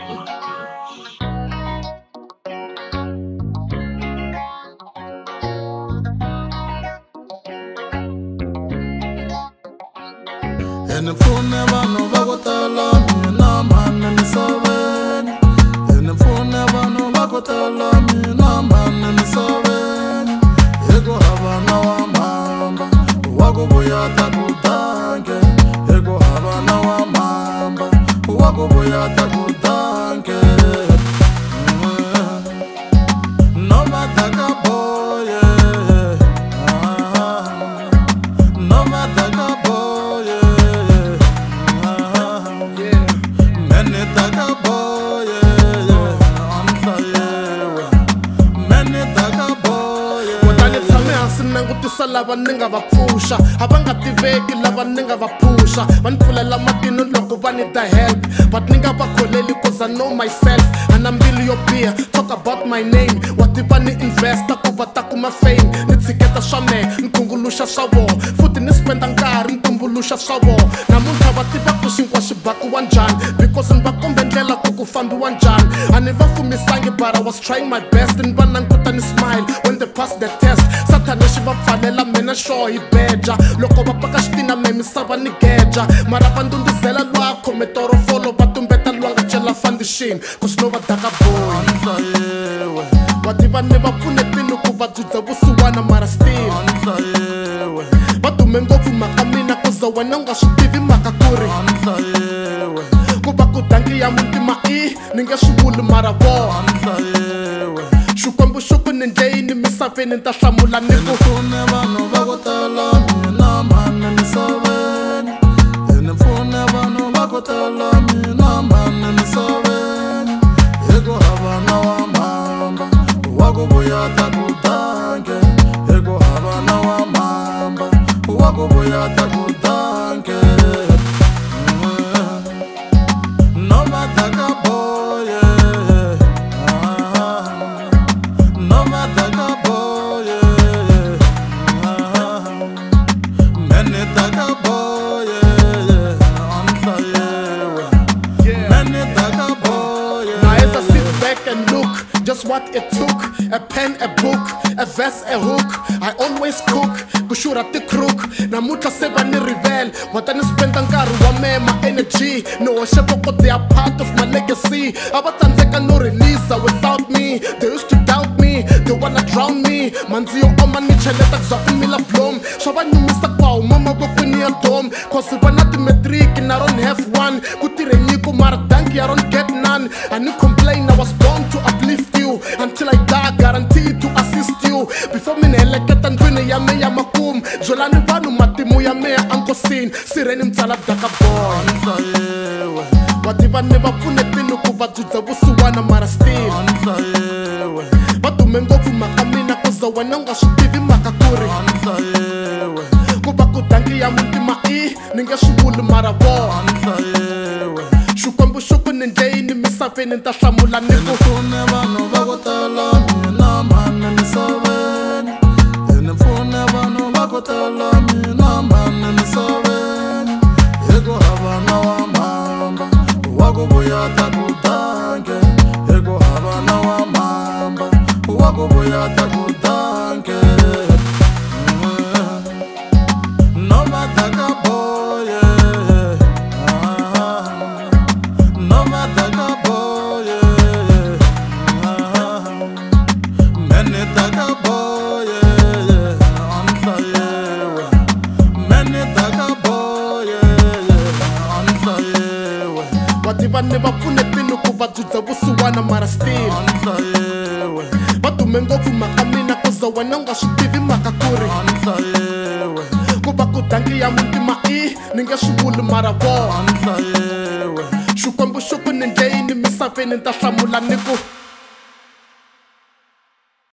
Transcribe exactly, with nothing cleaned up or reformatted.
And if you never know about the love, you know man in the seven. And if you never know about the love, you know man in the seven. You go have a now mamba, wago boya takutanke. You go have a now mamba, wago boya takutanke. No matter the boy, no matter the boy. Nangutisa lava ninga va pfusha ava nga tiveki lava ninga va pfusha va ni pfulela matino loko va need the help but ninga va kholeli cause I know myself ana mbilu yo biha talk about my name wa tiva ni investa ku va ta kuma fame ni tshiketa swa me ni tumbuluxa swa vo futhi ni spenda nkarhi ni tumbuluxa swa vo namuntlha va tiva ku xinkwa xi bakiwa njhani because ni va kombe ndlela ku ku fambiwa njhani a ni va fumisangi but I was trying my best ni va languta ni smile when they pass the test sathana xi va pfalela mina sure hi beja loko va paka xitina me misava ni geja mara va ndunduzela lwa khome torofolo va tumbeta lwa nga chela foundation cause no va daka boy va tiva ni va pfunetini ku va dzudza vusiwana mara still va dume ngopfu mhaka mina kuza wena u nga swi tivi mhaka ku ri ku va ku dangi ya muntima i ni nge swi vuli mara vo xikwembu xo ku ni ndleyini misaveni ni ta hlamula ni ku pfune vanhu va ku tala mina mani misaveni ene pfune vanhu va ku tala mina mani misaveni hi ku hava na wa mamba wa ku vuya takutanke hi ku hava na wa mamba wa ku vuya takutanke no matter the boy, no matter the boy, many taka boy, many taka boy. Now as I sit back and look, just what it took, a pen, a book, a verse, a hook. I always cook, kushura the crook. Namuta seba ni rivel, what I spend nkarhi wa me, my energy. No shepoko, they are part of my legacy. Abatanzeka no release without me. They used to doubt me, they wanna drown me. Manzi yo oma ni cheleta za umila blom. Shaba nyumisa kwa umama bokuni ya dom. Cause when I metric and I don't have one. Kutire niko mara danki, I don't get none. I need complain, I was born to uplift you. Until I die, guaranteed to assist you. Before me neleketa ndwini ya me ya makum. Jolani vanu matimu ya me ya ankosin. Sireni mtala daka boy. Watiba neba pfunetini ku va dzudza vusiwana mara still va dume ngopfu mhaka mina kuza wena u nga swi tivi mhaka ku ri ku va ku dangi ya muntima i ni nge swi vuli mara vo xikwembu xo ku ni ndleyini misaveni ni ta hlamula ni ku pfune vanhu va ku tala mina mani misaveni ene pfune vanhu va ku tala mina mani misaveni hi ku hava na wa mamba wa ku vuya takutanke hi ku hava na wa mamba wa ku vuya takutanke no matter the boy, no matter the boy, many taka boy, many taka boy, watiba ni va pfunetini ku va dzudza vusiwana mara still va dume ngopfu mhaka mina kuza wena u nga swi tivi mhaka ku ri ku va ku dangi ya muntima i ni nge swi vuli mara vo xikwembu xo ku ni ndleyini misaveni ni ta hlamula ni ku